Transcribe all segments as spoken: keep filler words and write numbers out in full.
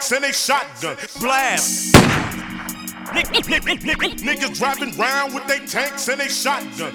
tanks and they shotgun. Blast. Niggas driving round with they tanks and they shotgun.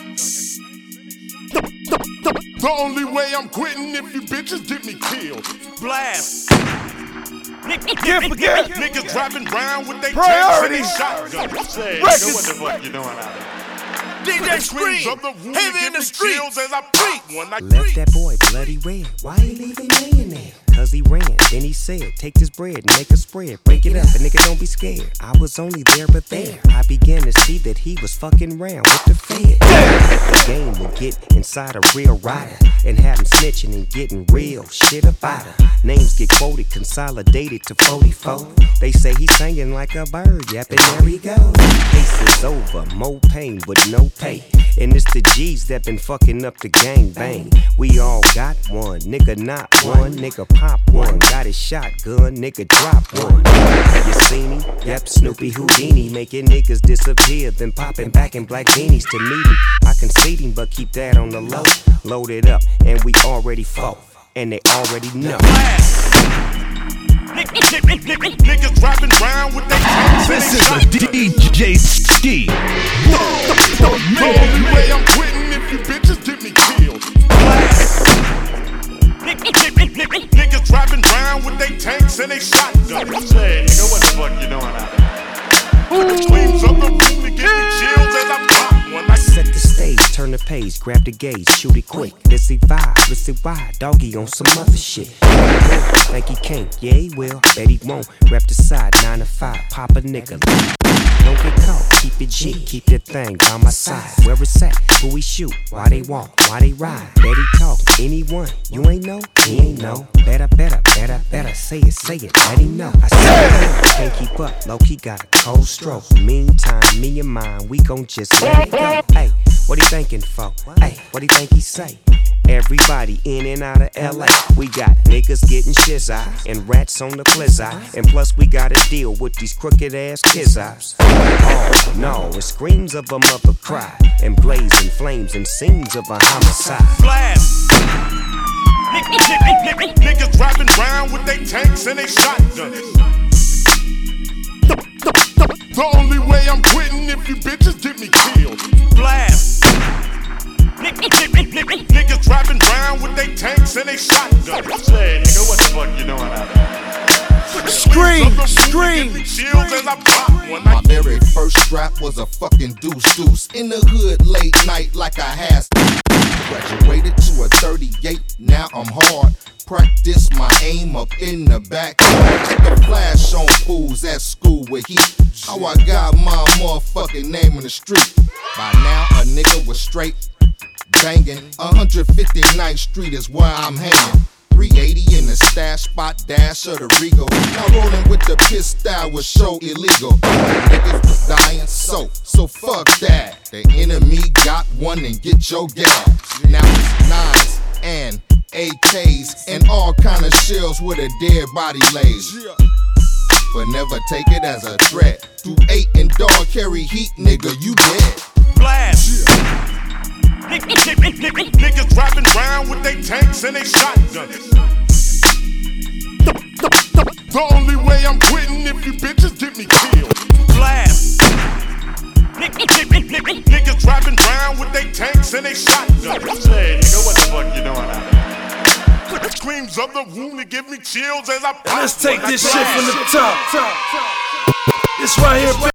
The only way I'm quitting if you bitches get me killed. Blast. Can't forget. Niggas driving round with they tanks and they shotgun. Say, nigga, what the fuck you doing out there? D J Scream, heavy in the streets. As I pop one, I left that boy bloody red. Why he leave him laying there? Cause he ran, then he said, take this bread and make a spread. Break it up, and nigga don't be scared. I was only there but there. I began to see that he was fucking round with the fed. The game would get inside a real rider and have him snitching and getting real shit about her. Names get quoted, consolidated to forty-four. They say he's singing like a bird, yapping there he goes. Case is over, more pain with no pay. And it's the G's that been fucking up the gang bang. We all got one, nigga not one, nigga pop one. Got his shotgun, nigga drop one. You see me? Yep, Snoopy Houdini, making niggas disappear, then popping back in black beanies to meet him. I concede him, but keep that on the low. Load it up, and we already fought, and they already know. Niggas driving round with they tanks and they shotgun. This is a D J Ski. The only way I'm quitting if you bitches get me killed. Blast. Niggas driving round with they tanks and they shotgun. Say, nigga, what the fuck you doing out there? The screams of the room to give me chills as I pop one. I set the stage, turn the page, grab the gauge, shoot it quick. Let's see vibe, let's see why. Doggy on some other shit. Think he can't, yeah he will, bet he won't. Rep the side, nine to five, pop a nigga. Don't get caught, keep it G, keep that thing by my side. Where it's at, who we shoot, why they walk, why they ride. Bet he talk, anyone, you ain't know, he ain't know. Better, better, better, better, say it, say it, let him know. I said it, can't keep up, low-key got a cold stroke. Meantime, me and mine, we gon' just let it go. Hey, what he thinking for? Hey, what he think he say? Everybody in and out of L A. We got niggas getting shizzy and rats on the blizzy. And plus we gotta deal with these crooked ass kids-ops. Oh no, it screams of a mother cry and blazing flames and scenes of a homicide. Blast. Niggas driving round with they tanks and they shotgun. The only way I'm quitting if you bitches get me killed. Blast. Niggas driving round with they tanks and they shotgun. Say, nigga, what the fuck you doing out there? Scream, scream. Chills as I pop one. My very first strap was a fucking deuce deuce. In the hood late night like I had. Graduated to a thirty-eight, now I'm hard. Practice my aim up in the back. Took a flash on fools at school with heat. How I got my motherfucking name in the street. By now a nigga was straight banging. one fifty-ninth Street is where I'm hanging. three eighty in the stash spot, dash of the Regal. Now rolling with the piss style was so illegal. Niggas was dying, so, so fuck that. The enemy got one and get your gas. Now it's nines and A Ks and all kind of shells with a dead body lays. But never take it as a threat. Through eight and dog carry heat, nigga, you dead. Blast. Niggas driving round with they tanks and they shotgun. The only way I'm quitting if you bitches get me killed. Blast. Niggas driving round with they tanks and they shotgun. Say, nigga, what the fuck you doing out there? Screams of the room to give me chills as I pop. Let's take this shit from the top. This right here.